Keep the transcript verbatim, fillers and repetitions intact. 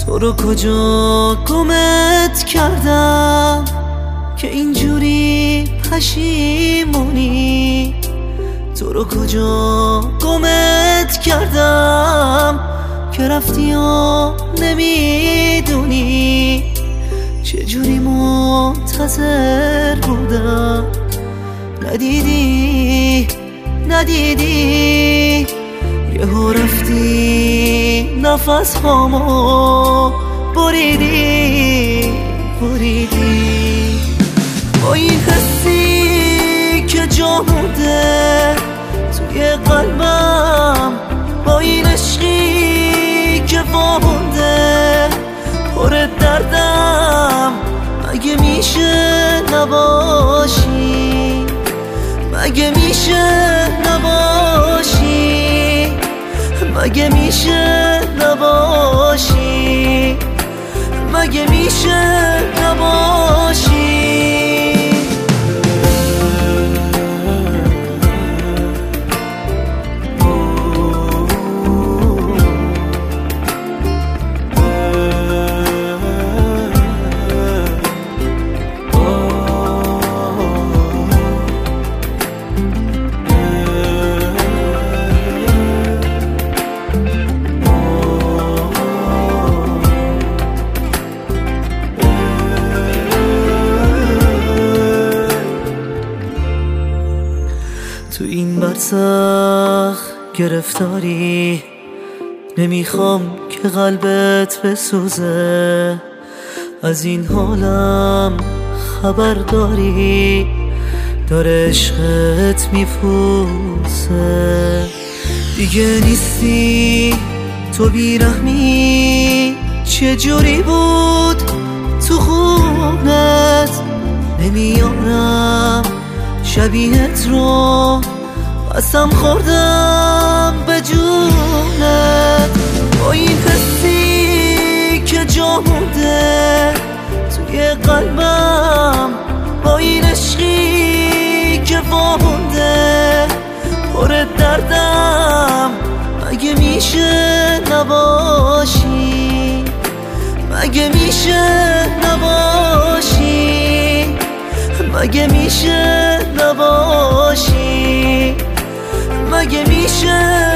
تو رو کجا گمت کردم که اینجوری پشیمونی؟ تو رو کجا گمت کردم که رفتی و نمیدونی؟ چجوری منتظر بودم ندیدی ندیدی یهو رفتی نفس هامو بریدی بریدی. با این حسی که جا مونده توی قلبم، با این عشقی که وامونده پر دردم، مگه میشه نباشی؟ مگه میشه نباشی؟ مگه میشه نباشی؟ مگه میشه نباشی؟ تو این برزخ گرفتاری، نمیخوام که قلبت بسوزه. از این حالم خبر داری، داره عشقت میپوسه. دیگه نیستی تو بیرحمی، چجوری بود تو خونت؟ نمیارم شبیهت رو، قسم خوردم به جونت. با این حسی که جا مونده توی قلبم، با این عشقی که وامونده پر دردم، مگه میشه نباشی؟ مگه میشه نباشی؟ مگه میشه نباشی؟ مگه میشه